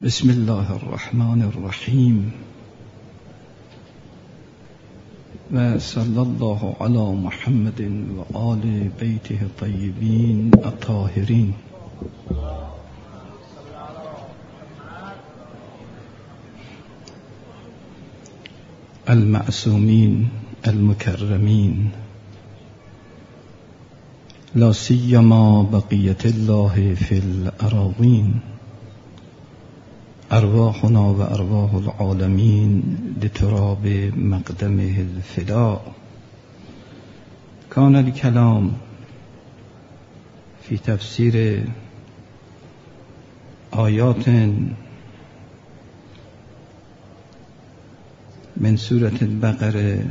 بسم الله الرحمن الرحیم و صلی الله علی محمد و آل بیته الطیبین الطاهرین. المعصومین المکرمین، لا سیما بقیة الله فی الاراضین، ارواحنا و ارواح العالمین لتراب مقدمه الفداء. كان الكلام في تفسير آيات من سورة البقرة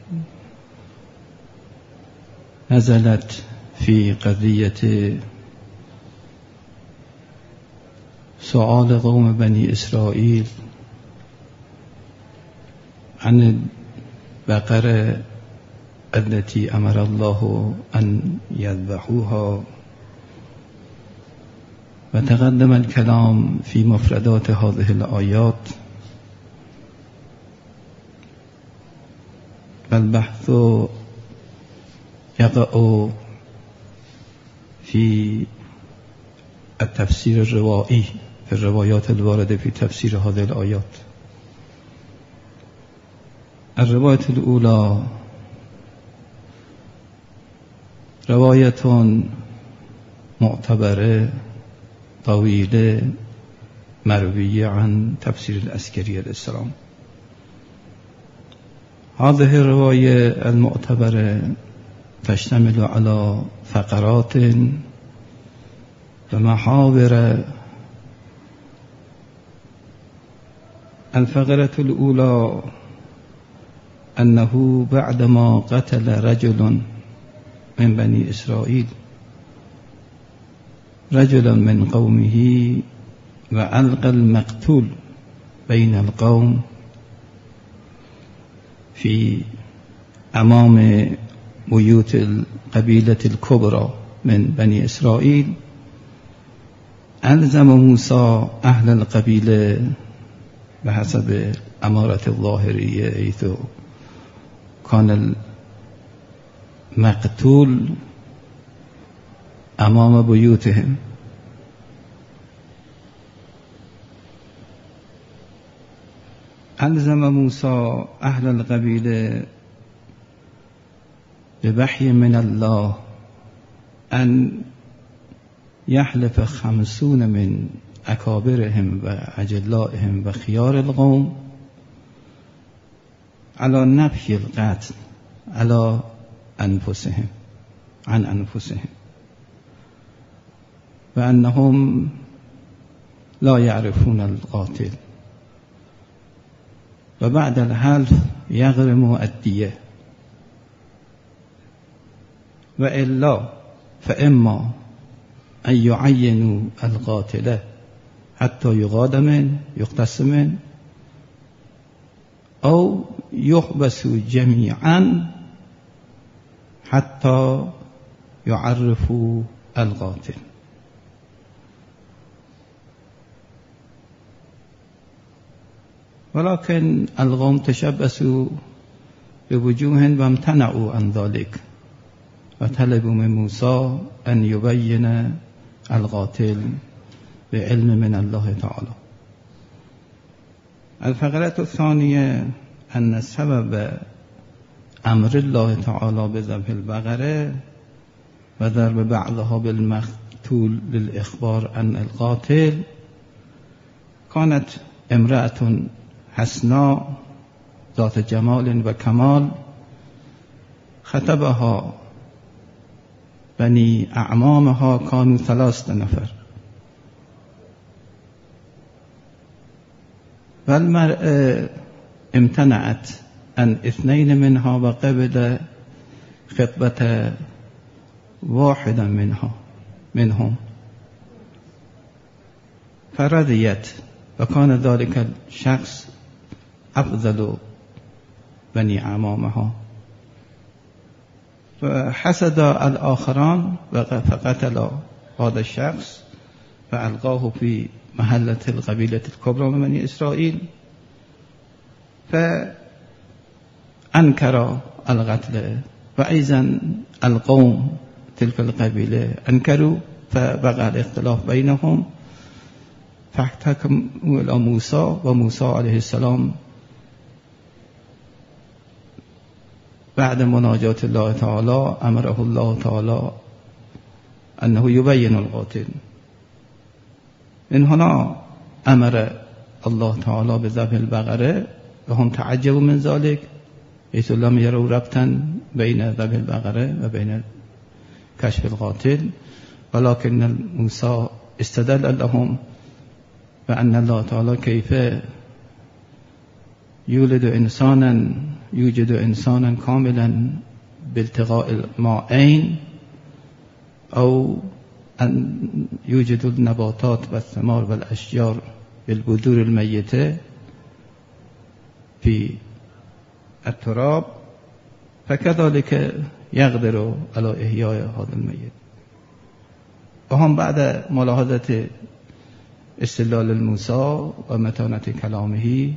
نزلت في قضية سؤال قوم بني إسرائيل عن البقرة التي أمر الله أن يذبحوها، وتقدم الكلام في مفردات هذه الآيات، والبحث يقع في التفسير الروائي في الروايات الواردة في تفسير هذه الآيات. الرواية الأولى رواية معتبرة طويلة مروية عن تفسير العسكري عليه السلام. هذه الرواية المعتبرة تشتمل على فقرات ومحاور. الفقرة الأولى أنه بعدما قتل رجل من بني إسرائيل رجلا من قومه وألقى المقتول بين القوم في أمام بيوت القبيلة الكبرى من بني إسرائيل، ألزم موسى أهل القبيلة بحسب أمارة الظاهرية، حيث كان المقتول أمام بيوتهم، ألزم موسى أهل القبيلة بوحي من الله أن يحلف 50 من أكابرهم وأجلائهم وخيار القوم على نفي القتل على أنفسهم عن أنفسهم، وأنهم لا يعرفون القاتل، وبعد الحلف يغرموا الدية، وإلا فإما أن يعينوا القاتل حتى يغاد منه يقتص منه، أو يحبسوا جميعا حتى يعرفوا القاتل. ولكن القوم تشبثوا بوجوه وامتنعوا عن ذلك، وطلبوا من موسى أن يبين القاتل بعلم من الله تعالى. الفقرة الثانية أن سبب أمر الله تعالى بذبح البقرة وضرب بعضها بالمقتول للإخبار عن القاتل كانت امرأة حسناء ذات جمال وكمال، خطبها بني أعمامها كانوا 3 نفر، والمرأة امتنعت عن 2 منها وقبل خطبة واحدا منهم فرضيت، وكان ذلك الشخص أفضل بني أعمامها، فحسد الآخران فقتل هذا الشخص فألقاه في محلة القبيلة الكبرى من بني إسرائيل، فأنكر القتل، وأيضا القوم تلك القبيلة أنكروا، فبقى الاختلاف بينهم، فاحتكموا إلى موسى، وموسى عليه السلام بعد مناجاة الله تعالى أمره الله تعالى أنه يبين القاتل. من هنا أمر الله تعالى بذبح البقرة، وهم تعجبوا من ذلك حيث لم يروا ربطا بين ذبح البقرة وبين كشف القاتل، ولكن موسى استدل لهم بأن الله تعالى كيف يوجد إنسانا كاملا بالتقاء الماءين، أو أن يوجد النباتات والثمار والأشجار بالبذور الميتة في التراب، فكذلك يقدر على إحياء هذا الميت. وهم بعد ملاحظة استدلال الموسى ومتانة كلامه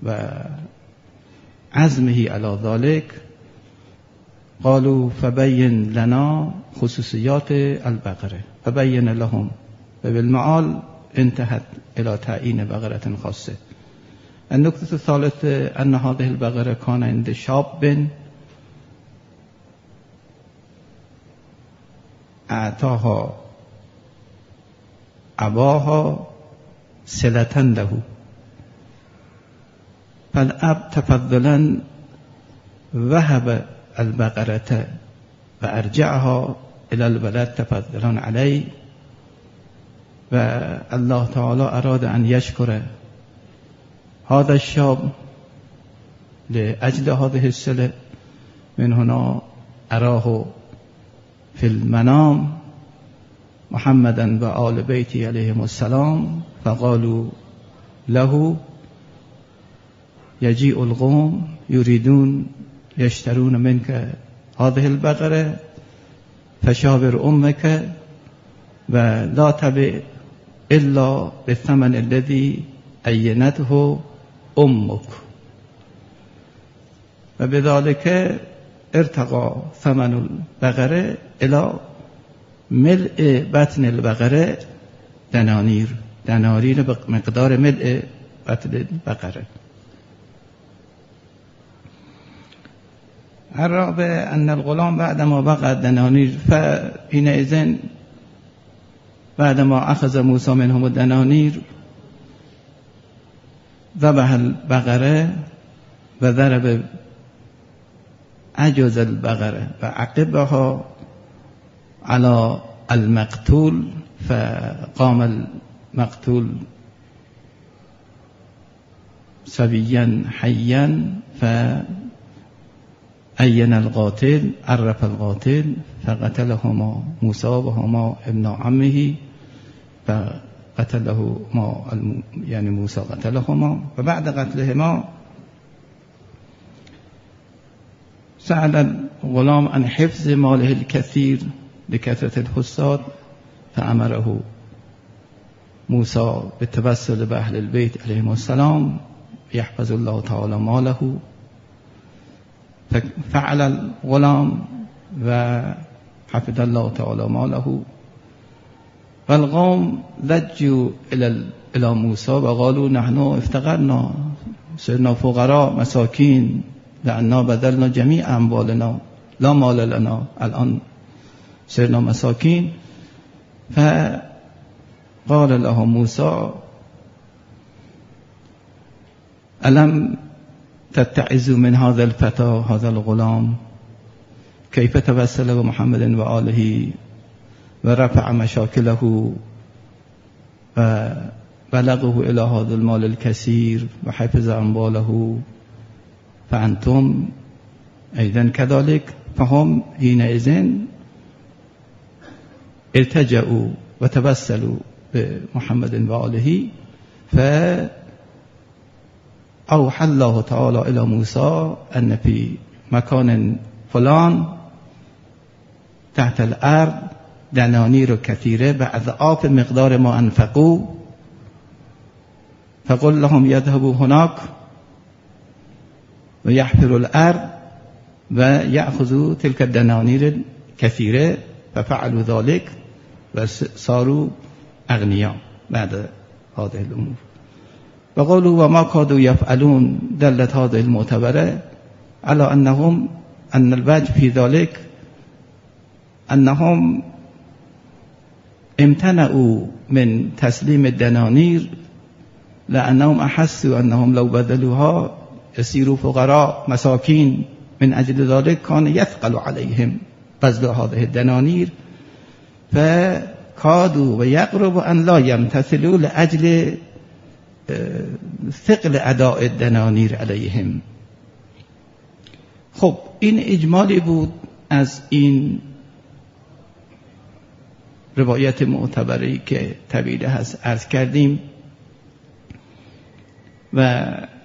وعزمه على ذلك قالوا فبين لنا خصوصيات البقرة، فبين لهم، وبالمعال انتهت إلى تعيين بقرة خاصة. النقطة الثالثة أن هذه البقرة كان عند شاب أعطاها أباها صلة له، فالأب تفضلا وهب البقرة وأرجعها إلى الولد تفضلا عليه، والله تعالى أراد أن يشكر هذا الشاب لأجل هذه الصلة. من هنا أراه في المنام محمدا وآل بيته عليهم السلام، فقالوا له يجيء القوم يريدون يشترون منك هذه البقرة، فشاور أمك ولا تبع إلا بالثمن الذي أينته أمك. وبذلك ارتقى ثمن البقرة إلى ملء بطن البقرة دنانير بمقدار ملء بطن البقرة. الرابع أن الغلام بعدما بقى الدنانير، فحينئذ بعدما أخذ موسى منهم الدنانير ذبح البقرة وضرب عجز البقرة وعقبها على المقتول، فقام المقتول صبيا حيا، فأين القاتل، عرف القاتل، فقتلهما موسى وهما ابن عمه، فقتلهما يعني موسى قتلهما. وبعد قتلهما سأل الغلام عن حفظ ماله الكثير لكثرة الحساد، فأمره موسى بالتوسل بأهل البيت عليهم السلام يحفظ الله تعالى ماله، ففعل الغلام وحفظ الله تعالى ماله. والقوم لجوا إلى موسى وقالوا نحن افتقرنا، صرنا فقراء مساكين، لأننا بذلنا جميع أموالنا، لا مال لنا، الآن صرنا مساكين. فقال لهم موسى ألم تتعزوا من هذا الفتى هذا الغلام كيف توسل بمحمد وآله ورفع مشاكله وبلغه إلى هذا المال الكثير وحفظ أمواله، فأنتم أيضا كذلك. فهم حينئذ ارتجعوا وتوسلوا بمحمد وآله، فأوحى الله تعالى إلى موسى أن في مكان فلان تحت الأرض دنانير كثيرة بأضعاف مقدار ما أنفقوا فقل لهم یذهبوا هناك و یحفروا الارض و یأخذوا تلك الدنانیر کثیره ففعلوا ذلك و صاروا اغنیا بعد هذه الامور. و قالوا وما كادوا يفعلون دلت هذه المعتبره على ان الوجه في ذلك انهم امتنعوا من تسلیم الدنانیر لانهم احسوا انهم لو بذلوها يصيروا فقراء مساكين من اجل ذلك كان يثقل عليهم بذل هذه الدنانير فكادوا ويقرب ان لا يمتثلوا لاجل ثقل اداء الدنانير عليهم. خب این اجمالی بود از این روایت معتبری که طویل هست عرض کردیم و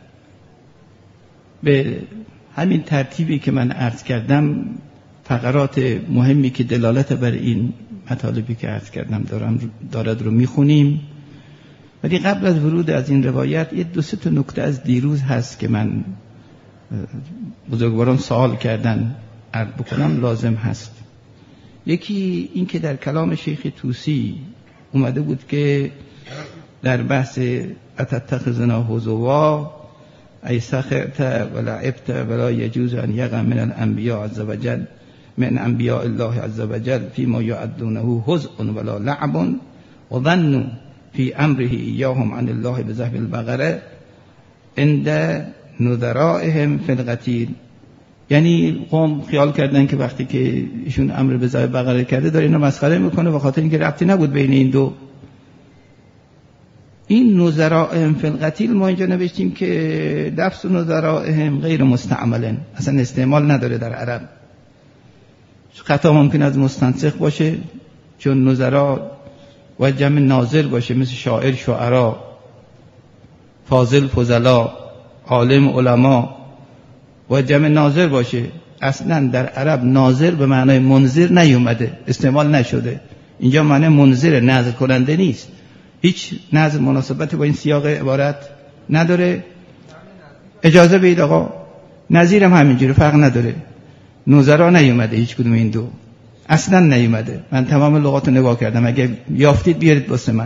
به همین ترتیبی که من عرض کردم فقرات مهمی که دلالت بر این مطالبی که عرض کردم دارد رو میخونیم. ولی قبل از ورود از این روایت یه 2-3 تا نکته از دیروز هست که من بزرگواران سوال کردن عرض بکنم لازم هست. یکی این که در کلام شیخ طوسی اومده بود که در بحث اتتخذنا هزوا ای سخرت و لعبت ولا یجوز ان یقع من الانبیاء عز وجل من انبیاء الله عز وجل فيما يعدونه هزء ولا لعب و ظنوا في امره ایاهم عن الله بذبح البقره عند نذرائهم في القتیل. یعنی قوم خیال کردن که وقتی که ایشون امر به ذبح بقره کرده داره اینو مسخره میکنه و خاطر اینکه ربطی نبود بین این دو. این نذرائهم فی القتیل ما اینجا نوشتیم که لفظ نذرائهم غیر مستعملن، اصلا استعمال نداره در عرب. خطا ممکن از مستنسخ باشه چون نذرا و جمع ناظر باشه مثل شاعر شعرا، فاضل فضلا، عالم علما و جمع ناظر باشه. اصلا در عرب ناظر به معنای منذر نیومده، استعمال نشده. اینجا معنی منذر نذر کننده نیست، هیچ نذر مناسبت با این سیاق عبارت نداره. اجازه بدید آقا، نذیر هم همینجوری فرق نداره. نذرا نیومده هیچ کدوم این دو، اصلا نیومده. من تمام لغات رو نگاه کردم، اگه یافتید بیارید واسه من.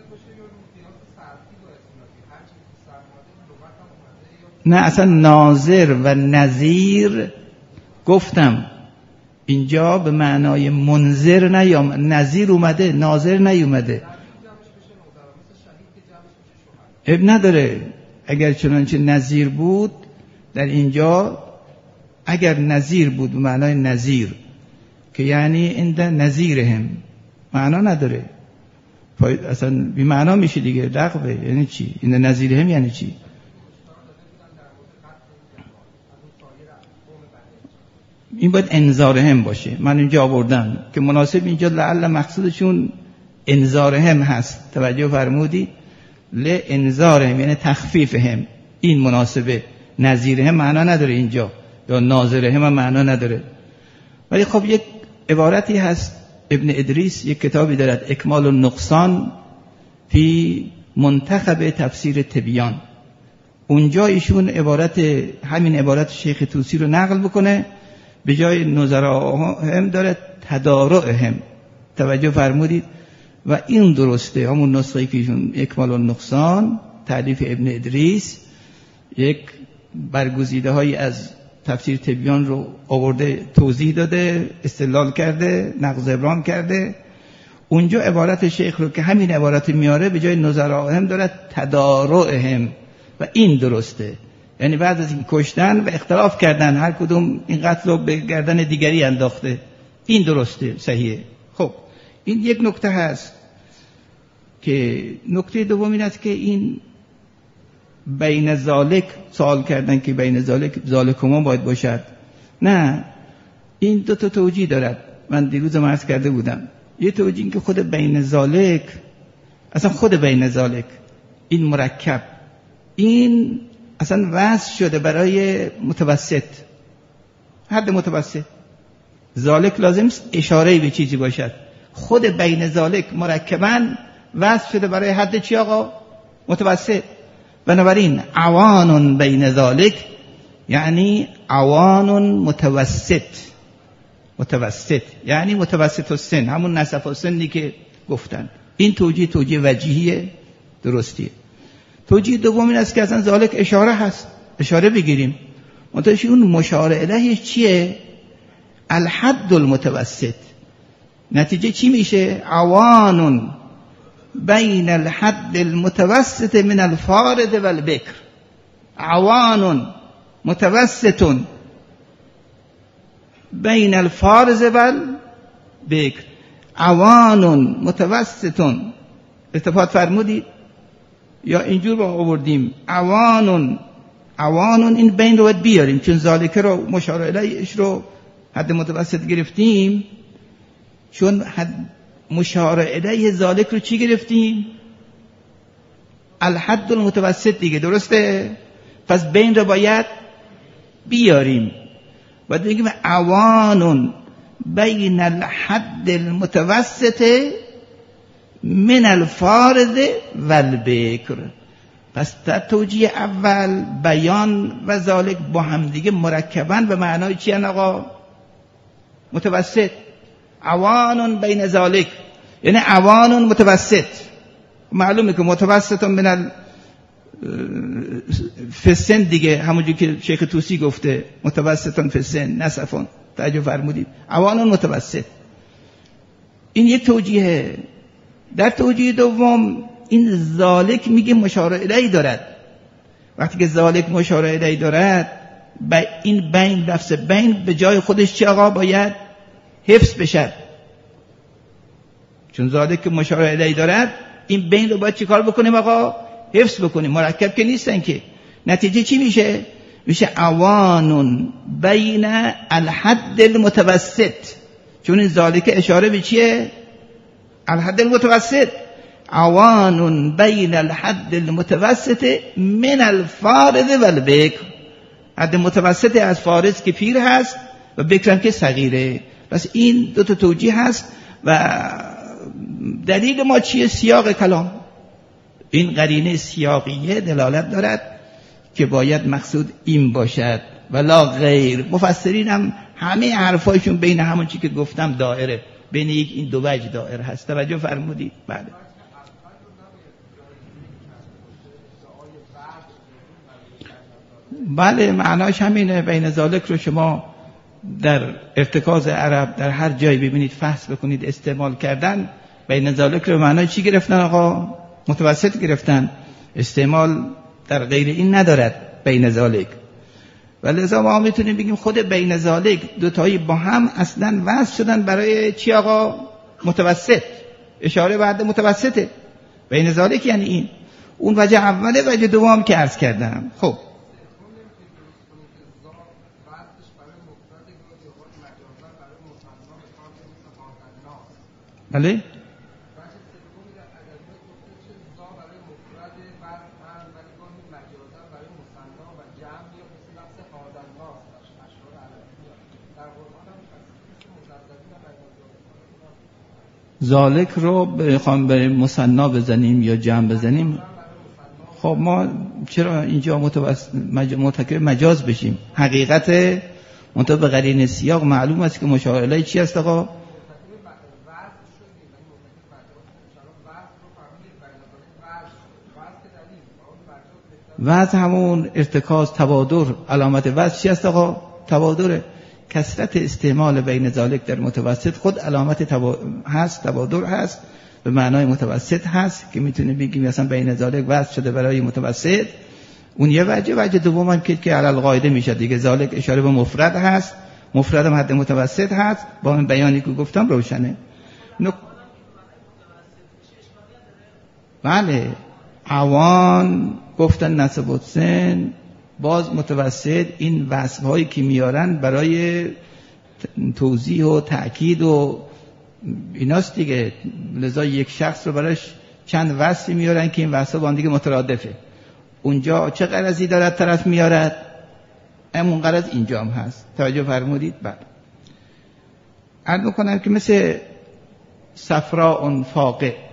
نه اصلا ناظر و نذیر گفتم اینجا به معنای منذر نذیر اومده، ناظر نیومده. اب نداره اگر چنانچه نذیر بود در اینجا، اگر نذیر بود به معنای نذیر که یعنی این در نذیرهم معنا نداره، اصلا بی معنا میشه دیگه. لغوه یعنی چی؟ این نذیرهم یعنی چی؟ این باید انذارهم باشه. من اینجا آوردم که مناسب اینجا لعل مقصودشون انذارهم هست. توجه فرمودی؟ لانذارهم یعنی تخفیفهم، این مناسبه. نذیرهم معنا نداره اینجا، یا ناظرهم هم معنا نداره. ولی خب یک عبارتی هست، ابن ادریس یک کتابی دارد اکمال النقصان فی منتخب تفسیر تبیان. اونجا ایشون همین عبارت شیخ طوسی رو نقل بکنه، به جای نظراهم داره تدارعهم. توجه فرمودید؟ و این درسته. همون نسخه‌ای که ایشون اکمال النقصان تألیف ابن ادریس یک برگزیده هایی از تفسیر تبیان رو آورده، توضیح داده، استدلال کرده، نقض ابرام کرده. اونجا عبارت شیخ رو که همین عبارت میاره به جای نظراهم داره تدارعهم و این درسته. یعنی بعد از این کشتن و اختلاف کردن، هر کدوم این قتل رو به گردن دیگری انداخته، این درسته، صحیحه. خب این یک نکته هست. که نکته دوم این است که این بین ذالک سوال کردن که بین ذالکما باید باشد. نه، این دو تا توجیه دارد. من دیروز عرض کرده بودم. یه توجیه این که خود بین ذالک، اصلا خود بین ذالک این مرکب، این اصلا وصف شده برای متوسط، حد متوسط. ذالک لازم اشاره به چیزی باشد. خود بین ذالک مرکباً وصف شده برای حد چی آقا؟ متوسط. بنابراین عوان بین ذالک یعنی عوان متوسط یعنی متوسط السن، همون نصف السنی که گفتن. این توجیه وجیهیه، درستیه. توجیه دوم این است که اصلا ذالک اشاره هست، اشاره بگیریم. منتهی اون مشار الیهش چیه؟ الحد المتوسط. نتیجه چی میشه؟ عوان بین الحد المتوسط من الفارض والبکر. عوان متوسط بین الفارض والبکر. عوان متوسط، اتفاق فرمودید یا اینجور رو آوردیم؟ عوان این بین رو باید بیاریم، چون ذالک رو مشار الیهش رو حد متوسط گرفتیم. چون حد مشار الیه ذالک رو چی گرفتیم؟ الحد المتوسط دیگه، درسته؟ پس بین رو باید بیاریم. باید بگیم عوان بین الحد المتوسط من الفارض والبکر. پس در توجیه اول بیان و ذالک با هم دیگه مرکبن به معنای چی ان آقا؟ متوسط. عوان بین ذالک یعنی عوان متوسط. معلومه که متوسط من فسن دیگه، همونجور که شیخ طوسی گفته متوسطن فسن نصفون، توجه فرمودید؟ عوان متوسط. این یک توجیه. در توجیه دوم این ذالک میگه مشار الیه دارد. وقتی که ذالک مشار الیه دارد، این بین، لفظ بین به جای خودش چی آقا باید حفظ بشه؟ چون ذالک مشار الیه دارد، این بین رو باید چی کار بکنیم آقا؟ حفظ بکنیم. مرکب که نیستن که. نتیجه چی میشه؟ میشه عوان بین الحد المتوسط. چون این ذالک اشاره به چیه؟ الحد المتوسط. عوان بین الحد المتوسط من الفارض والبکر. حد متوسط از فارض که پیر هست و بکرم که صغیره. پس این دو تا توجیه هست. و دلیل ما چیه؟ سیاق کلام. این قرینه سیاقیه دلالت دارد که باید مقصود این باشد ولا غیر. مفسرین هم همه حرفایشون بین همون چی که گفتم دائره، بین این دو وجه دائره هست. توجه فرمودید؟ بله معناش همینه. بین ذالک رو شما در ارتکاز عرب در هر جایی ببینید فحص بکنید استعمال کردن، بین ذالک رو معنای چی گرفتن آقا؟ متوسط گرفتن. استعمال در غیر این ندارد بین ذالک. ولذا ما میتونیم بگیم خود بین ذالک دوتایی با هم اصلا وصل شدن برای چی آقا؟ متوسط. اشاره بعد متوسطه. بین ذالک یعنی این. اون وجه اوله. وجه دوم که عرض کردم. خب بله ذالک رو بخوام به مثنا بزنیم یا جمع بزنیم، خب ما چرا اینجا مرتکب مجاز بشیم؟ حقیقت منطبق به قرینه سیاق معلوم است که مشار الیه چی است آقا؟ وضع همون ارتکاز، تبادر. علامت وضع چی است آقا؟ تبادره. کثرت استعمال بین ذالک در متوسط خود علامت هست، تبادر هست، به معنای متوسط هست که میتونه بگیم مثلا بین ذالک وضع شده برای متوسط. اون یه وجه دوم هم که علی القاعده میشه دیگه. ذالک اشاره به مفرد هست، مفرد هم حد متوسط هست. با این بیانی که گفتم روشنه. بله عوان گفتن نسب السن، باز متوسط. این وصف هایی که میارن برای توضیح و تأکید و ایناست دیگه. لذا یک شخص رو براش چند وصفی میارن که این وصف با هم دیگه مترادفه. اونجا چه غرضی دارد طرف میارد، همون غرض اینجا هم هست. توجه فرمودید؟ بعد عرض میکنم که مثل صفراء فاقع،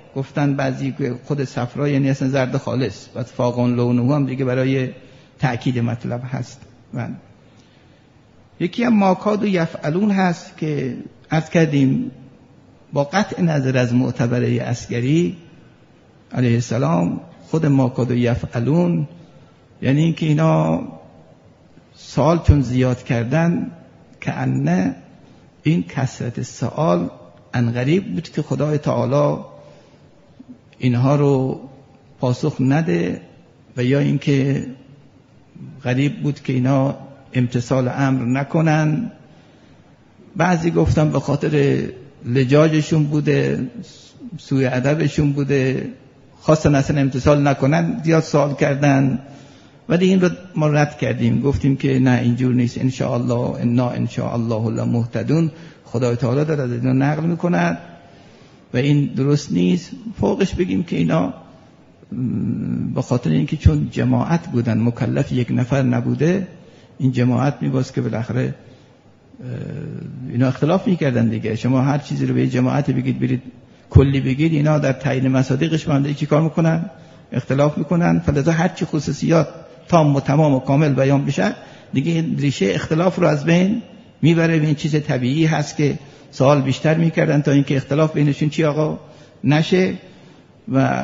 گفتن بعضی که خود صفرا یعنی اصلا زرد خالص، و فاقون لونه هم دیگه برای تأکید مطلب هست. من یکی هم ماکاد و یفعلون هست که عرض کردیم با قطع نظر از معتبره عسکری علیه السلام، خود ماکاد و یفعلون یعنی اینکه اینا سوال چون زیاد کردن که انه این کثرت سوال انقریب بود که خدای تعالی اینها رو پاسخ نده، و یا اینکه غریب بود که اینا امتثال امر نکنن. بعضی گفتن به خاطر لجاجشون بوده، سوء ادبشون بوده، خواستن اصلا امتثال نکنن، زیاد سوال کردن. ولی این رو ما رد کردیم، گفتیم که نه اینجور نیست. انشاءالله انا انشاءالله لمهتدون، خدای تعالی داره از اینا نقل میکند و این درست نیست. فوقش بگیم که اینا به خاطر اینکه چون جماعت بودن، مکلف یک نفر نبوده، این جماعت میباز که بالاخره اینا اختلاف میکردن دیگه. شما هر چیزی رو به جماعت بگید، برید کلی بگید، اینا در تعیین مصادیقش مانده چی کار میکنن؟ اختلاف میکنن. فلذا هر چی خصوصیات تام و تمام و کامل بیان بشه دیگه این ریشه اختلاف رو از بین میبره. این چیز طبیعی هست که سوال بیشتر میکردن تا اینکه اختلاف بینشون چی آقا نشه. و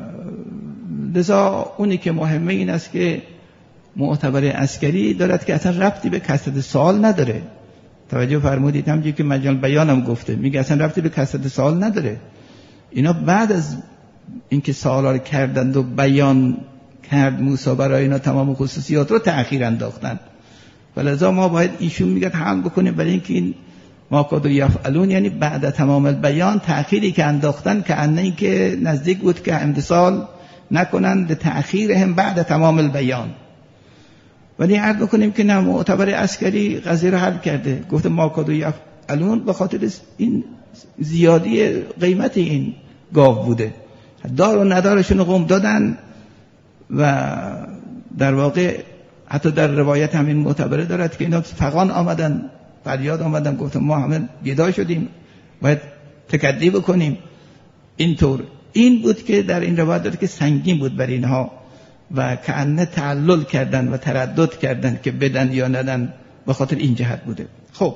لذا اونی که مهمه این است که معتبر عسکری دارد که اصلا ربطی به کثرت سوال نداره. توجه فرمودید؟ همونجوری که مجال بیانم گفته، میگه اصلا ربطی به کثرت سوال نداره. اینا بعد از اینکه سوالا رو کردند و بیان کرد موسی برای اینا تمام خصوصیات رو تأخیر انداختن. ولذا ما باید ایشون میگه حمل بکنیم برای اینکه این ما کادو یفعلون یعنی بعد تمام البیان تأخیری که انداختن که انه این که نزدیک بود که امتثال نکنند تأخیرهم بعد تمام البیان. ولی عرض بکنیم که نه، معتبر عسکری قضیه رو حل کرده، گفته ما کادو یفعلون به خاطر این زیادی قیمت این گاو بوده، دار و ندارشون قوم دادن. و در واقع حتی در روایت همین معتبره دارد که اینا فغان آمدن، فریاد آمدن، گفتن ما همه بیدار شدیم، باید تکدی بکنیم. اینطور این بود که در این روایت دارد که سنگین بود بر اینها و کأنه تعلل کردن و تردد کردن که بدن یا ندن، به خاطر این جهت بوده. خب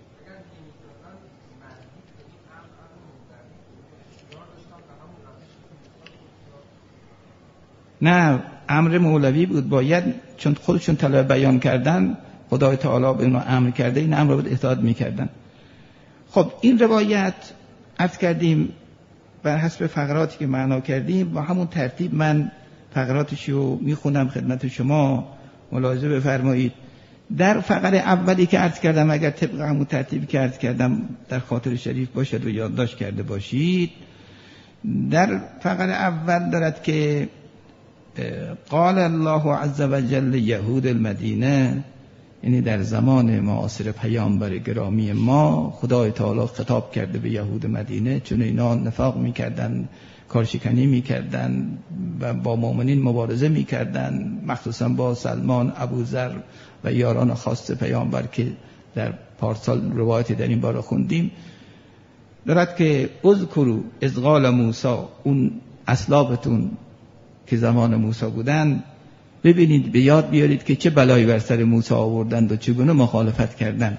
نه، امر مولوی بود، باید چون خودشون طلب بیان کردن، خدای تعالی به اونها امر کرده، این امر رو باید اطاعت میکردن. خب این روایت عرض کردیم بر حسب فقراتی که معنا کردیم، با همون ترتیب من فقراتش رو میخونم خدمت شما، ملاحظه بفرمایید. در فقره اولی که عرض کردم، اگر طبق همون ترتیبی که عرض کردم در خاطر شریف باشد و یادداشت کرده باشید، در فقره اول دارد که قال الله عز وجل یهود المدینه، یعنی در زمان معاصر پیامبر گرامی ما خدای تعالی خطاب کرده به یهود مدینه، چون اینا نفاق میکردن، کارشکنی میکردن و با مؤمنین مبارزه میکردن، مخصوصا با سلمان، ابوذر و یاران خاص پیامبر که در پارسال روایتی در این باره خوندیم. دارد که اذکروا اذ قال موسی، اون اسلافتون که زمان موسی بودن، ببینید به یاد بیارید که چه بلایی بر سر موسی آوردند و چگونه مخالفت کردند.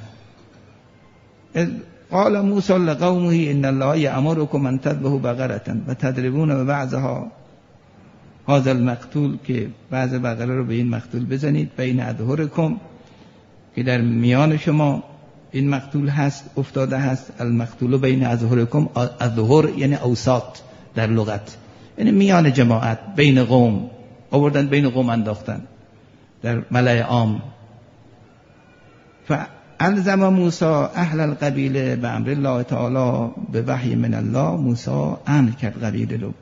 قال موسی لقومه ان الله یأمرکم ان تذبحوا بقرة و تضربون ببعضها هذا المقتول، که بعض بقره رو به این مقتول بزنید، بین اظهرکم، که در میان شما این مقتول هست، افتاده هست. المقتول بین اظهرکم، اظهر یعنی اوساط در لغت، یعنی میان جماعت، بین قوم آوردن، بین قوم انداختن در ملأ عام. فالزم موسی اهل القبیله به امر الله تعالی به وحی من الله، موسی امر کرد قبیله رو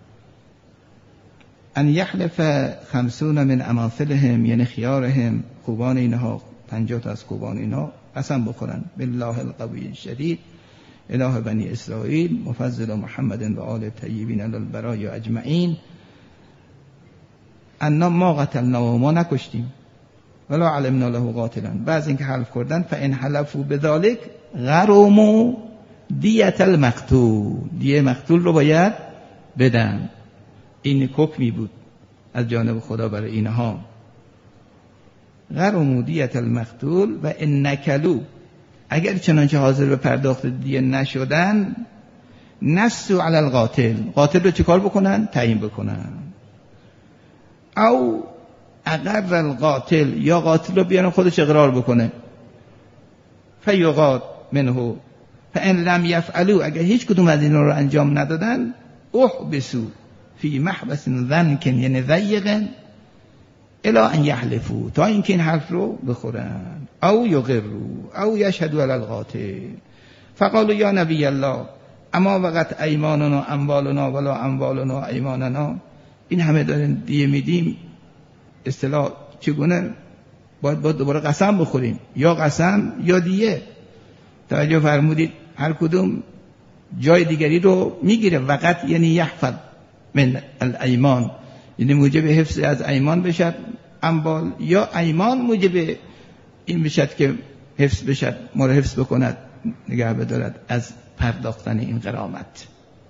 ان یحلف 50 من اماثلهم، یعنی خیارهم، خوبان اینها، 50 تا از خوبان اینها قسم بخورن بالله القوی الشدید اله بنی اسرائیل مفضل محمد و آل طیبین علی البرایا اجمعین، انا ما قتلنا، و ما نکشتیم، ولا علمنا له قاتلا. بعض اینکه حلف کردن فان حلفوا بذلک غرموا دیت المقتول، دیه مقتول رو باید بدن. این حکمی بود از جانب خدا برای اینها. غرمودیت المقتول و ان نکلوا، اگر چنانچه حاضر به پرداخت دیه نشدن، نسوا علی القاتل، قاتل رو چیکار بکنن؟ تعیین بکنن. او اقر القاتل، یا قاتل رو بیان خودش اقرار بکنه. فیقاد منه فان لم یفعلوا، اگر هیچ کدوم از اینا رو انجام ندادن، احبسوا فی محبس ضنک، یعنی ضیق، الی ان یحلفوا، تا اینکه این حرف رو بخورن. او یقروا او یشهدوا علی القاتل. فقالوا یا نبی الله اما وقت ایماننا اموالنا ولا اموالنا ایماننا، این همه دارن دیه میدیم، اصطلاح چگونه باید دوباره قسم بخوریم، یا قسم یا دیه. توجه فرمودید؟ هر کدوم جای دیگری رو میگیره. وقت یعنی یحفظ من الایمان، یعنی موجب حفظ از ایمان بشد اموال، یا ایمان موجب این بشد که حفظ بشد، ما رو حفظ بکند، نگه بدارد از پرداختن این غرامت.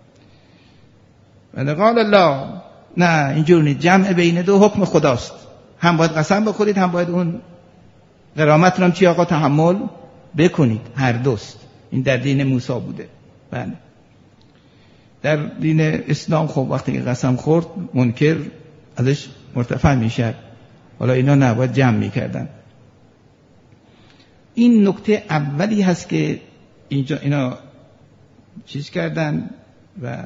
و قال الله نه اینجور نیست، جمع بین دو حکم خداست، هم باید قسم بخورید، هم باید اون غرامت رو هم چی آقا تحمل بکنید، هر دوست. این در دین موسی بوده. بله. در دین اسلام خب وقتی که قسم خورد منکر ازش مرتفع میشه، حالا اینا نباید جمع میکردن. این نکته اولی هست که اینجا اینا چیز کردن. و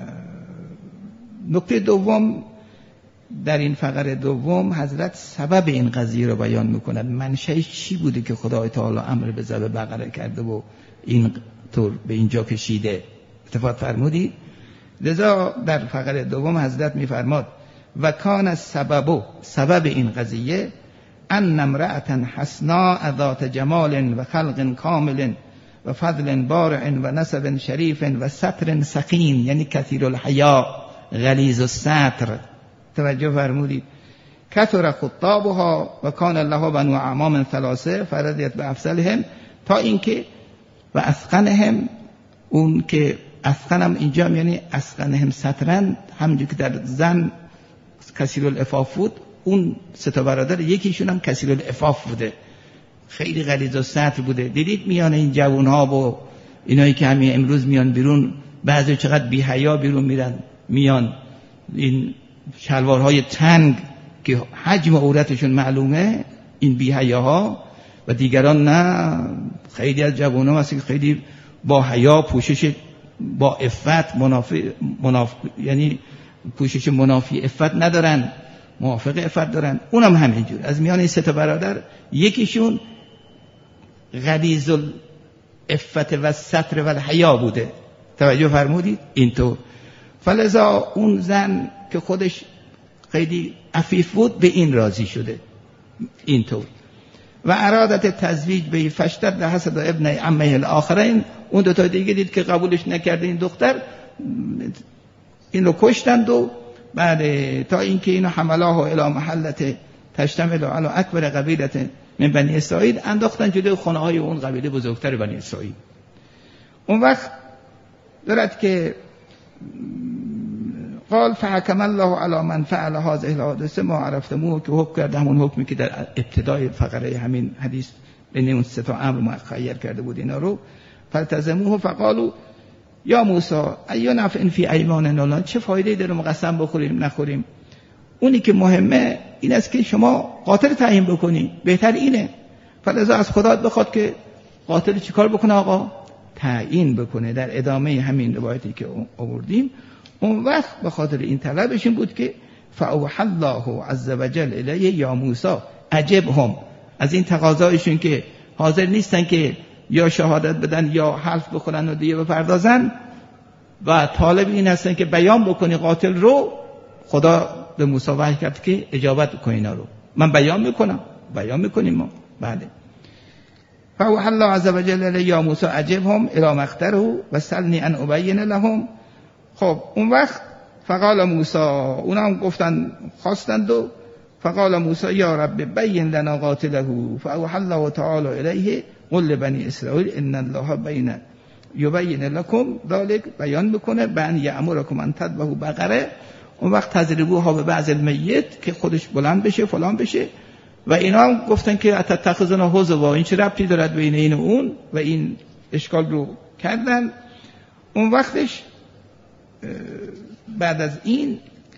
نکته دوم، در این فقره دوم حضرت سبب این قضیه رو بیان میکنند، منشأش چی بوده که خدای تعالی امر به ذبح بقره کرده و این طور به اینجا کشیده. اتفاق فرمودید؟ لذا در فقره دوم حضرت میفرماد و کان السبب، سبب این قضیه، ان امرأة حسناء ذات جمال و خلق کامل و فضل بارع و نسب شریف و ستر سقیم، یعنی کثیر الحیا غلیظ الستر. توجه فرمودید؟ کثر خطابها و کان الله بنو اعمام ثلاثه فرضیت به افضلهم، تا اینکه و اسقنهم، اون که اسقنم اینجا یعنی اسقنهم سترن، همونجور که در زن کثیر العفاف بود، اون سه تا برادر یکیشون هم کثیر العفاف بوده، خیلی غلیظ الستر بوده. دیدید میان این جوانها و اینایی که همین امروز میان بیرون، بعضی چقدر بی حیا بیرون میرن، میان این شلوارهای تنگ که حجم عورتشون معلومه، این بی حیاها، و دیگران نه. خیلی از جوانها مثلا خیلی با حیا، پوشش با عفت، یعنی پوشش منافی عفت ندارن، موافق عفت دارن. اونم همینجور. از میان این سه تا برادر یکیشون غلیظ العفت و ستر و الحیا بوده. توجه فرمودید؟ اینطور. فلذا اون زن که خودش خیلی عفیف بود به این راضی شده اینطور. و ارادت تزویج به فشتد حسد ابن عمه الاخرین، اون دو تا دیگه دید که قبولش نکرده این دختر، این رو کشتند و بعد تا اینکه اینو حملاه الی محلت تشتمل علی اکبر قبیلت من بنی اسرائیل، انداختن جلوی خانه های اون قبیله بزرگتر بنی اسرائیل. اون وقت دارد که قال فحکم الله علی من فعل هذه الحادثه ما عرفتموه، که حکم کرده همون حکمی که در ابتدای فقره همین حدیث بین اون سه تا امر مخیر کرده بود اینا رو. فالتزموه فقالوا یا موسی ای نفع فی ایماننا، چه فایده داره ما قسم بخوریم نخوریم؟ اونی که مهمه این است که شما قاتل تعیین بکنی، بهتر اینه. فلذا از خدا بخواد که قاتل چیکار بکنه آقا؟ تعیین بکنه. در ادامه همین روایتی که آوردیم، اون وقت به خاطر این طلبش این بود که فاوحى الله عز وجل الیه یا موسی عجبهم، از این تقاضایشون که حاضر نیستن که یا شهادت بدن یا حلف بخورن و دیگه بپردازن، و طالب این هستن که بیان بکنی قاتل رو، خدا به موسی وحی کرد که اجابت کنی اینا رو، من بیان میکنم، بیان میکنیم ما. بله. فاوحى الله عز وجل الیه یا موسی عجبهم الی مقتره و سلنی ان ابین لهم. خب اون وقت فقال موسی، اونا هم گفتن خواستند و فقال موسی یا رب بین لنا قاتله. فاوحى الله تعالی الیه قل لبنی اسرائیل ان الله بین یبین لکم ذلک، بیان بکنه بن یامرکم ان تذبحوا بقره، اون وقت تضربوها به بعض المیت که خودش بلند بشه فلان بشه. و اینا هم گفتن که اتتخذون هزوا، این چه ربطی دارد بین این و اون، و این اشکال رو کردن. اون وقتش بعد از این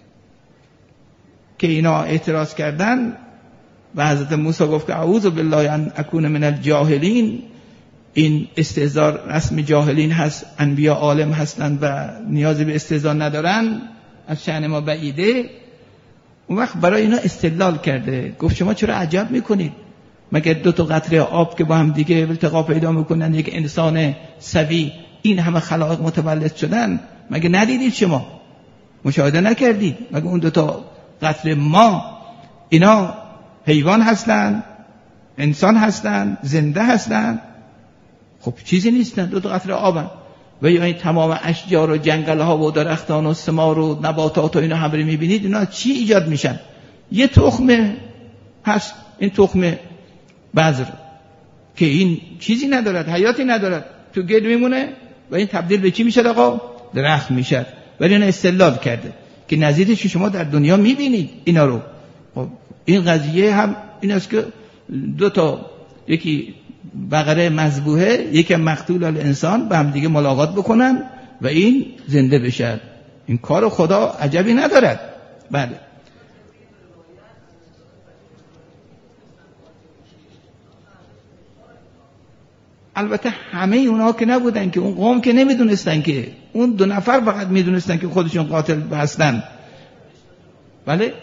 که اینا اعتراض کردن و حضرت موسی گفت که اعوذ بالله ان اکون من الجاهلین، این استهزار رسم جاهلین هست، انبیا عالم هستند و نیازی به استهزار ندارن، از شأن ما بعیده. اون وقت برای اینا استدلال کرده، گفت شما چرا عجب میکنید؟ مگر 2 قطره آب که با هم دیگه التقا پیدا میکنن یک انسان سوی، این همه خلائق متولد شدن، مگه ندیدید شما؟ مشاهده نکردید؟ مگه اون 2 قطره ما اینا حیوان هستن، انسان هستن، زنده هستن؟ خب چیزی نیستن، 2 قطره آبن. و یا این تمام اشجار و جنگل ها و درختان و ثمار و نباتات و اینا همه میبینید، اینا چی ایجاد میشن؟ یه تخم هست، این تخم بذر که این چیزی ندارد، حیاتی ندارد، تو گل میمونه و این تبدیل به چی میشه آقا؟ درخت میشه. ولی این استدلال کرده که نظیرش شما در دنیا میبینید اینا رو. خب این قضیه هم این است که 2 یکی بقره مذبوحه، یکی مقتول الانسان به هم دیگه ملاقات بکنن و این زنده بشن. این کار خدا عجبی ندارد. بله البته همه اونا که نبودن، که اون قوم که نمیدونستن، که اون 2 نفر فقط میدونستن که خودشون قاتل هستن. بله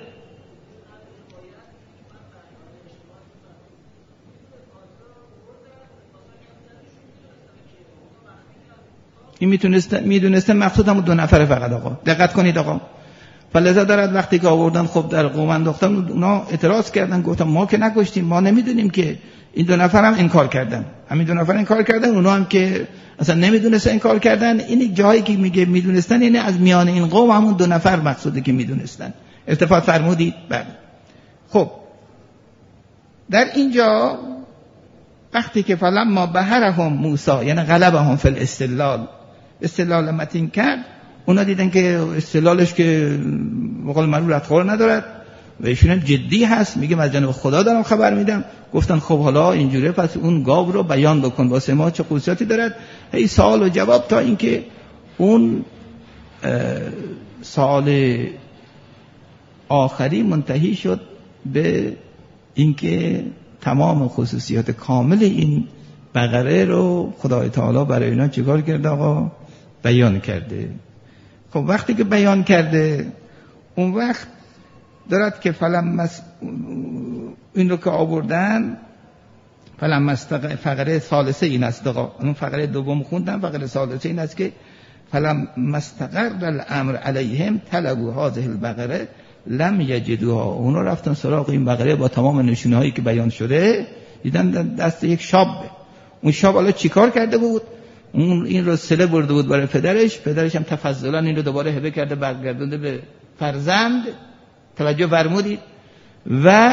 این میدونستن مقصود همون 2 نفر فقط. آقا دقت کنید آقا، فلذا دارد وقتی که آوردن خب در قوم انداختن، اونا اعتراض کردن، گفتن ما که نکشتیم، ما نمیدونیم که. این 2 نفر هم انکار کردن، همین 2 نفر انکار کردن، اونا هم که اصلا نمیدونستن انکار کردن. این جایی که میگه میدونستن، یعنی از میان این قوم همون 2 نفر مقصوده که میدونستن. التفات فرمودید؟ بله. خب در اینجا وقتی که فلما بهرهم موسی، یعنی غلبهم فی الاستدلال، استدلال متین کرد، اونا دیدن که استدلالش که بقول معلوم ردخور ندارد و ایشون هم جدی هست، میگه از جانب خدا دارم خبر میدم. گفتن خب حالا اینجوره، پس اون گاو رو بیان بکن واسه ما چه خصوصیاتی دارد. هی سوال و جواب تا اینکه اون سوال آخری منتهی شد به اینکه تمام خصوصیات کامل این بقره رو خدای تعالی برای اینا چیکار کرده آقا؟ بیان کرده. خب وقتی که بیان کرده، اون وقت دارد که این رو که آوردن، فقره ثالثه این است آقا. اون فقره دوم خوندم، فقره ثالثه این است که فلما استقر الامر علیهم طلبوا هذه البقره لم یجدوها. اونا رفتن سراغ این بقره با تمام نشونه هایی که بیان شده، دیدن دست یک شاب. اون شاب حالا چیکار کرده بود؟ اون این رو سله برده بود برای پدرش هم تفضلا این رو دوباره هبه کرده، برگردونده به فرزند. توجه فرمودید؟ و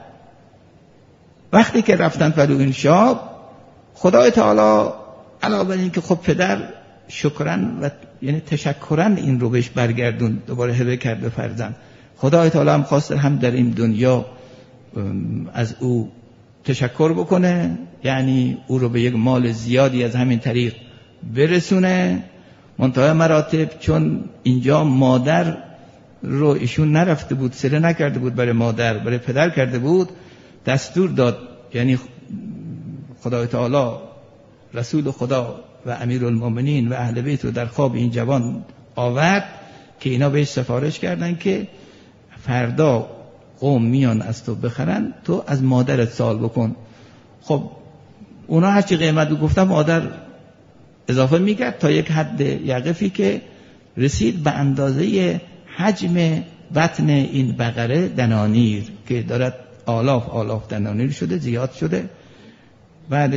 وقتی که رفتن پلو این شاب، خدای تعالی علاوه بر این که خب پدر شکرن و یعنی تشکرن این رو بهش برگردون، دوباره هبه کرده فرزند، خدای تعالی هم خواست هم در این دنیا از او تشکر بکنه، یعنی او رو به یک مال زیادی از همین طریق برسونه. منتهای مراتب چون اینجا مادر رو ایشون نرفته بود، سره نکرده بود برای مادر، برای پدر کرده بود، دستور داد، یعنی خدای تعالی رسول خدا و امیرالمومنین و اهل بیت رو در خواب این جوان آورد که اینا بهش سفارش کردن که فردا قوم میان از تو بخرن، تو از مادرت سوال بکن. خب اونا هرچی قیمت رو گفتن مادر اضافه میکرد تا یک حد یقفی که رسید به اندازه حجم بطن این بقره دنانیر که دارد آلاف دنانیر شده، زیاد شده. بعد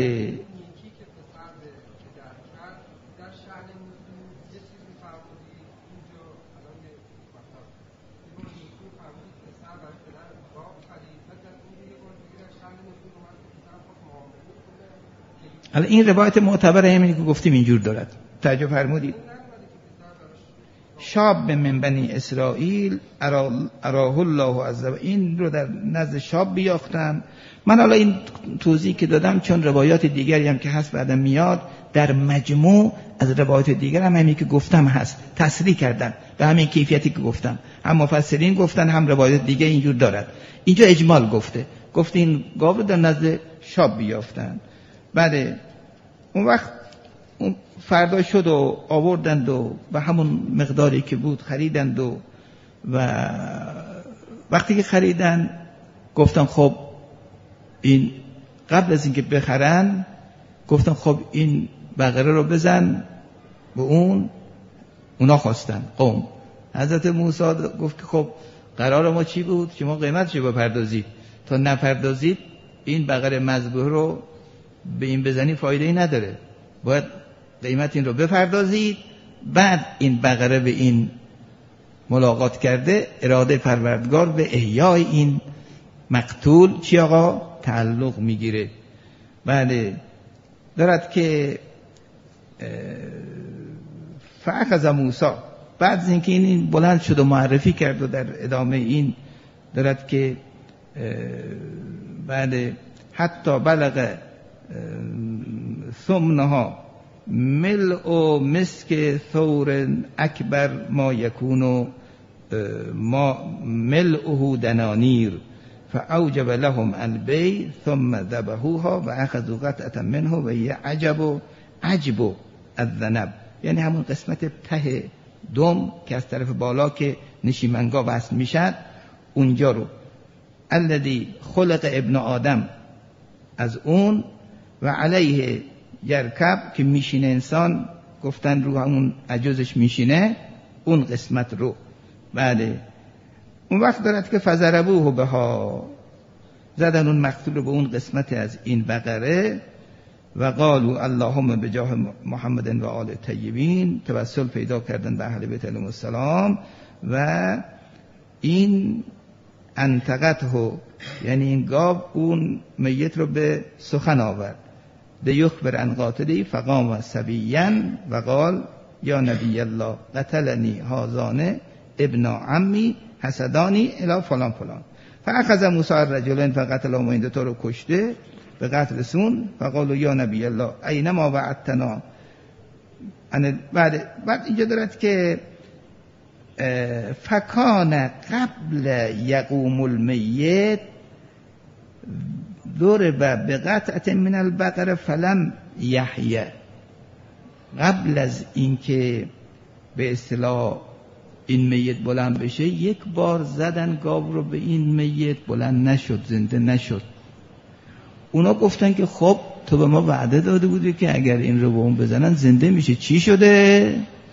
حالا این روایت معتبر همینی که گفتیم اینجور دارد. توجه فرمودید؟ شاب من بنی اسرائیل اراه الله عز وجل، این رو در نزد شاب بیافتم. من حالا این توضیح که دادم چون روایات دیگری هم که هست بعدم میاد، در مجموع از روایات دیگر هم همین که گفتم هست، تصریح کردن به همین کیفیتی که گفتم، هم مفسرین گفتن هم روایات دیگه اینجور دارد. اینجا اجمال گفته این گاو رو در نزد شاب بیافتن. بعد اون وقت اون فردا شد و آوردند و به همون مقداری که بود خریدند و وقتی که خریدن گفتن خب این قبل از اینکه بخرن گفتن خب این بقره رو بزن به اونا خواستن قوم. حضرت موسی گفت که خب قرار ما چی بود؟ شما قیمتش رو بپردازید، تا نپردازید این بقره مذبوح رو به این بزنی فایده‌ای نداره، باید قیمت این رو بپردازید. بعد این بقره به این ملاقات کرده، اراده پروردگار به احیای این مقتول چی آقا؟ تعلق میگیره. بله دارد که فاخذ موسی، بعد از اینکه این بلند شد و معرفی کرد و در ادامه این دارد که بعد حتی بلغ ثمنها ملء مسک ثور اکبر ما یکون ما ملئه دنانیر فاوجب لهم البیع ثم ذبحوها و اخذوا قطعه منه و هي عجب الذنب، یعنی همون قسمت ته دم که از طرف بالا که نشیمنگا وصل میشد اونجا رو، الذی خلق ابن آدم، از اون و علیه یرکب که میشینه انسان، گفتن رو همون عجزش میشینه اون قسمت رو. بله اون وقت دارد که فضربوه بها، زدن اون مقتول رو به اون قسمت از این بقره و قالوا اللهم بجاه محمد و آل طیبین، توسل پیدا کردن به اهل بیت علیهم السلام. و این انتقته، یعنی این گاو اون میت رو به سخن آورد، لیخبر عن قاتلی فقام صبیا و قال یا نبی الله قتلنی هذان ابن عمی حسدانی الی فلان فلان فاخذ موسی الرجلین فقتلهما، این دوتا رو کشته به قتل رسون. فقالوا یا نبی الله اینما وعدتنا. بعد اینجا دارد که فکان قبل یقوم المیت ضرب بقطعه من البقره فلم یحیی، قبل از اینکه به اصطلاح این میت بلند بشه یک بار زدن گاو رو به این میت، بلند نشد، زنده نشد. اونا گفتن که خب تو به ما وعده داده بودی که اگر این رو به اون بزنن زنده میشه، چی شده؟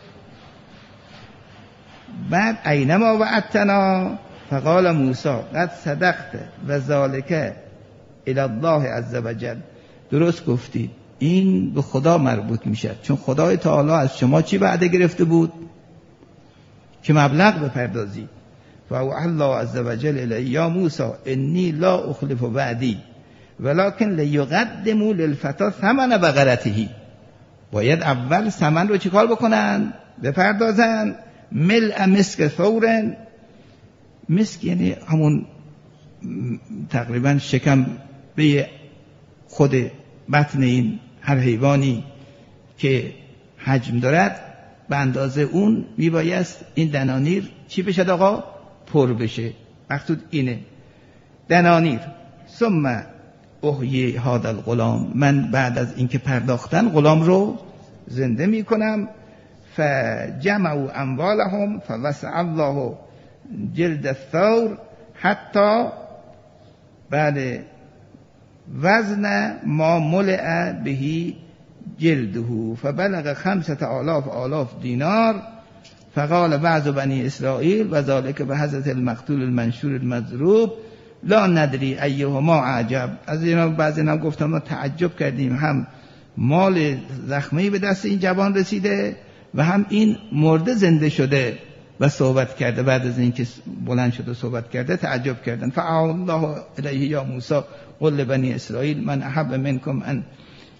بعد اینما وعدتنا فقال موسی قد صدقت و ذالک الی الله عز وجل، درست گفتید، این به خدا مربوط میشه، چون خدای تعالی از شما چی وعده گرفته بود؟ که مبلغ بپردازید. فاوحى الله عز وجل الی یا موسی انی لا اخلف وعدی ولکن لیقدموا للفتى ثمن بقرته، باید اول ثمن رو چیکار بکنن؟ بپردازن. ملء مسک ثور، مسک یعنی همون تقریبا شکم به خود بطن این هر حیوانی که حجم دارد به اندازه اون میبایست این دنانیر چی بشه آقا؟ پر بشه. مقصود اینه دنانیر. ثم احیی هذا الغلام، من بعد از اینکه پرداختن غلام رو زنده میکنم. فجمعوا اموالهم فوسع الله جلد الثور حتی بعد وزن ما ملئ بهی جلده فبلغ 5000 دینار. فقال بعض بنی اسرائیل و ذالک به حضرت المقتول المنشور المضروب لا ندری ایهما عجب. از اینا بعضی اینا گفتم ما تعجب کردیم، هم مال زخمی به دست این جوان رسیده و هم این مرده زنده شده و صحبت کرده. بعد از اینکه بلند شد و صحبت کرده تعجب کردن. فاوحى الله الیه یا موسی قل بنی اسرائیل من احب منکم ان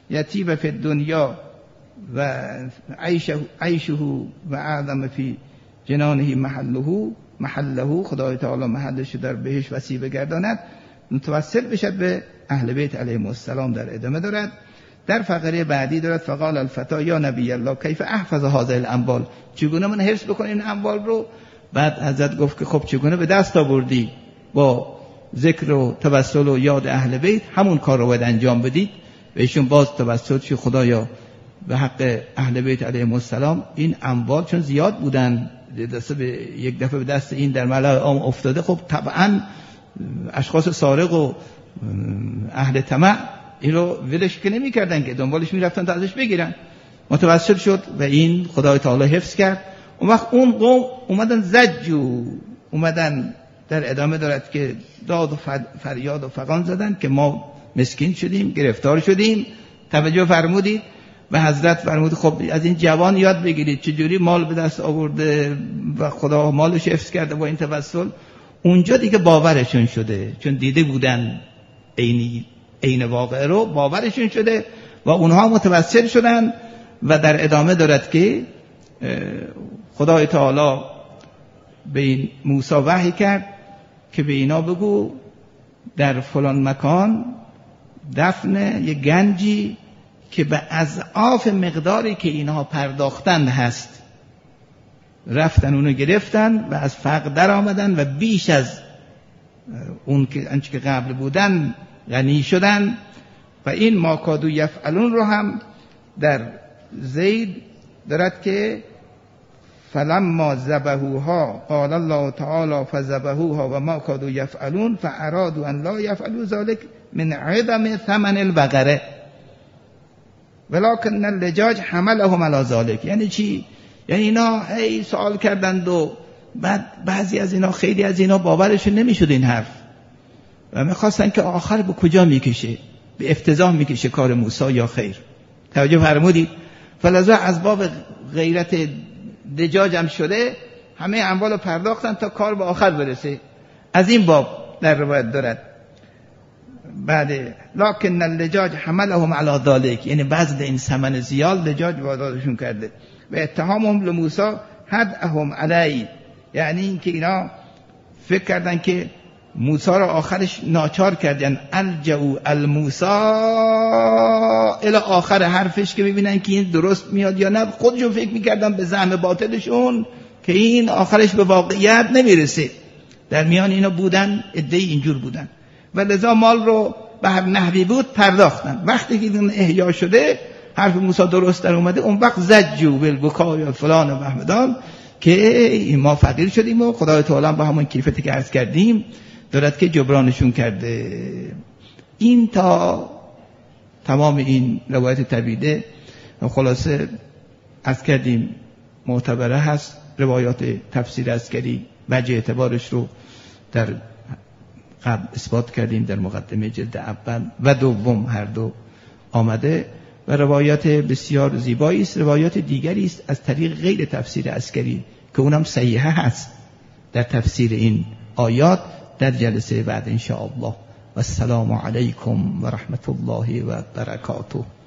یطیب فی الدنیا و عیشه و اعظم فی جنانه محله، خدای تعالی محلش در بهش وسیع بگرداند، متوسل بشد به اهل بیت علیهم السلام. در ادامه دارد در فقره بعدی دارد فقال الفتا یا نبی الله کیف احفظ هذه الاموال، چگونه من حفظ بکنم این اموال رو؟ بعد حضرت گفت که خب چگونه به دست آوردی؟ با ذکر و توسل و یاد اهل بیت همون کار رو باید انجام بدید. و ایشون باز توسل شد خدایا به حق اهل بیت علیهم السلام این اموال چون زیاد بودن یک دفعه به دست این در ملأ عام افتاده، خب طبعا اشخاص سارق و اهل طمع این رو ولش که نمی کردن که دنبالش می رفتن تا ازش بگیرن. متوسل شد و این خدای تعالی حفظ کرد. اون وقت اون قوم اومدن زجو، اومدن در ادامه دارد که داد و فریاد و فغان زدن که ما مسکین شدیم، گرفتار شدیم. توجه فرمودید و حضرت فرمود خب از این جوان یاد بگیرید چجوری مال به دست آورده و خدا مالش حفظ کرده با این توسل. اونجا دیگه باورشون شده، چون دیده بودن عین واقعه رو، باورشون شده و اونها متوسل شدن. و در ادامه دارد که خدای تعالی به این موسی وحی کرد که به اینا بگو در فلان مکان دفن یک گنجی که به اضعاف مقداری که اینها پرداختند هست. رفتن اونو گرفتن و از فقر در آمدن و بیش از اون که انچه که قبل بودن غنی شدن. و این ما کادو یفعلون رو هم در زید دارد که فلما ذبحوها قال الله تعالی فذبحوها و ما کادو یفعلون فارادوا ان لا یفعلوا ذلك من عدم ثمن البقره ولكن اللجاج حملهم على ذلك. یعنی چی؟ یعنی اینا هی سوال کردند و بعد بعضی از اینا، خیلی از اینا باورشون نمیشد این حرف و میخواستن که آخر به کجا میکشه، به افتضاح میکشه کار موسی یا خیر. توجه فرمودید؟ فلذا از باب غیرت دجاج هم شده همه اموال رو پرداختن تا کار به آخر برسه. از این باب در روایت دارد بعد لکن اللجاج حملهم علی ذلك، یعنی بعض این ثمن زیاد لجاج وادارشون کرده. و اتهامهم لموسی هدهم علی، یعنی این که اینا فکر کردن که موسی را آخرش ناچار کردن. الجو الموسی الی آخر حرفش که ببینن که این درست میاد یا نه. خودشون فکر میکردن به زعم باطلشون که این آخرش به واقعیت نمیرسه. در میان اینا بودن عده‌ای اینجور بودن و لذا مال رو به هر نحوی بود پرداختن. وقتی که این احیا شده حرف موسی درست در اومده، اون وقت زجو بالبکا یا فلان و محمدان که ما فقیر شدیم و خدای تعالی با همون کیفیتی که عرض کردیم دارد که جبرانشون کرده. این تا تمام این روایت طویله خلاصه عرض کردیم معتبره هست. روایات تفسیر عسکری وجه اعتبارش رو در قبل اثبات کردیم در مقدمه جلد اول و دوم هر دو آمده و روایات بسیار زیبایی است. روایات دیگری است از طریق غیر تفسیر عسکری که اونم صحیحه هست در تفسیر این آیات در جلسه بعد ان شاء الله. و السلام علیکم و رحمت الله و برکاته.